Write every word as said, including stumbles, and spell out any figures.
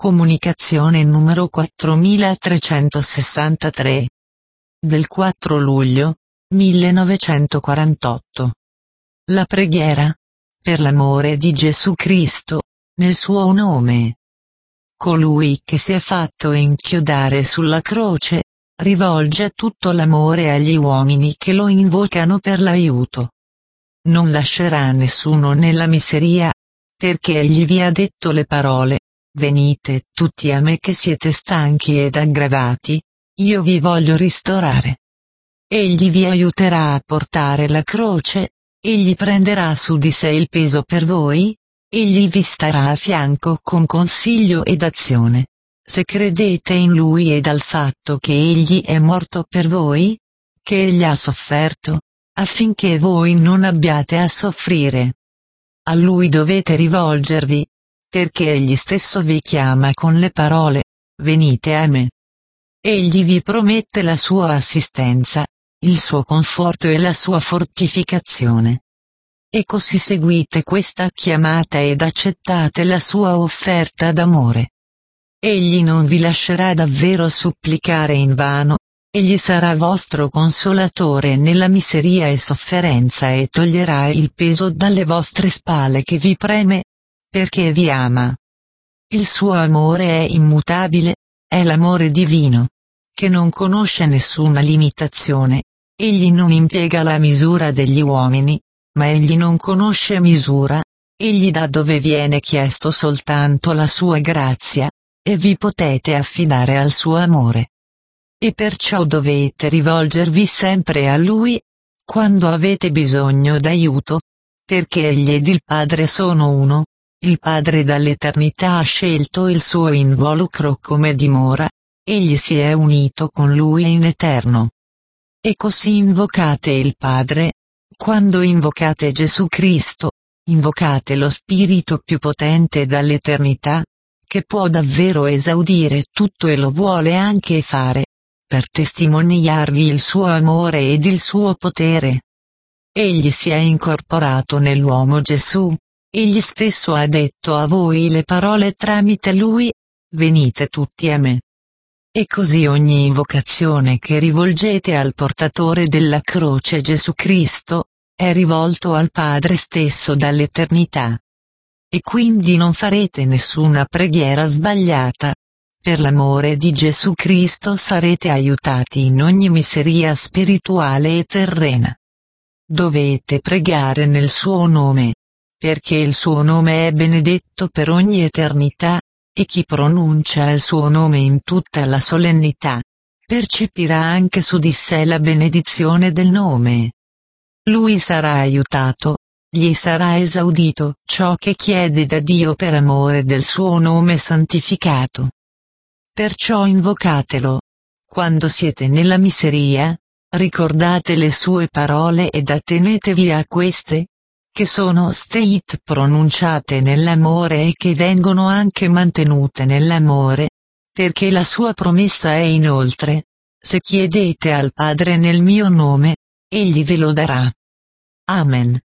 Comunicazione numero quattromilatrecentosessantatré. Del quattro luglio millenovecentoquarantotto. La preghiera. Per l'amore di Gesù Cristo, nel suo nome. Colui che si è fatto inchiodare sulla croce, rivolge tutto l'amore agli uomini che lo invocano per l'aiuto. Non lascerà nessuno nella miseria, perché egli vi ha detto le parole: venite tutti a me che siete stanchi ed aggravati, io vi voglio ristorare. Egli vi aiuterà a portare la croce, egli prenderà su di sé il peso per voi, egli vi starà a fianco con consiglio ed azione. Se credete in lui e dal fatto che egli è morto per voi, che egli ha sofferto, affinché voi non abbiate a soffrire. A lui dovete rivolgervi, perché egli stesso vi chiama con le parole: venite a me. Egli vi promette la sua assistenza, il suo conforto e la sua fortificazione. E così seguite questa chiamata ed accettate la sua offerta d'amore. Egli non vi lascerà davvero supplicare invano, egli sarà vostro consolatore nella miseria e sofferenza e toglierà il peso dalle vostre spalle che vi preme, perché vi ama. Il suo amore è immutabile, è l'amore divino, che non conosce nessuna limitazione. Egli non impiega la misura degli uomini, ma egli non conosce misura, egli dà dove viene chiesto soltanto la sua grazia, e vi potete affidare al suo amore. E perciò dovete rivolgervi sempre a lui, quando avete bisogno d'aiuto, perché egli ed il Padre sono uno. Il Padre dall'eternità ha scelto il suo involucro come dimora, egli si è unito con lui in eterno. E così invocate il Padre. Quando invocate Gesù Cristo, invocate lo Spirito più potente dall'eternità, che può davvero esaudire tutto e lo vuole anche fare, per testimoniarvi il suo amore ed il suo potere. Egli si è incorporato nell'uomo Gesù, egli stesso ha detto a voi le parole tramite lui: venite tutti a me. E così ogni invocazione che rivolgete al portatore della croce Gesù Cristo, è rivolto al Padre stesso dall'eternità. E quindi non farete nessuna preghiera sbagliata. Per l'amore di Gesù Cristo sarete aiutati in ogni miseria spirituale e terrena. Dovete pregare nel suo nome, perché il suo nome è benedetto per ogni eternità, e chi pronuncia il suo nome in tutta la solennità, percepirà anche su di sé la benedizione del nome. Lui sarà aiutato, gli sarà esaudito ciò che chiede da Dio per amore del suo nome santificato. Perciò invocatelo. Quando siete nella miseria, ricordate le sue parole ed attenetevi a queste, che sono state pronunciate nell'amore e che vengono anche mantenute nell'amore, perché la sua promessa è inoltre: se chiedete al Padre nel mio nome, egli ve lo darà. Amen.